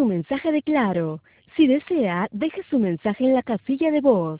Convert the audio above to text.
su mensaje de Claro. Si desea, deje su mensaje en la casilla de voz.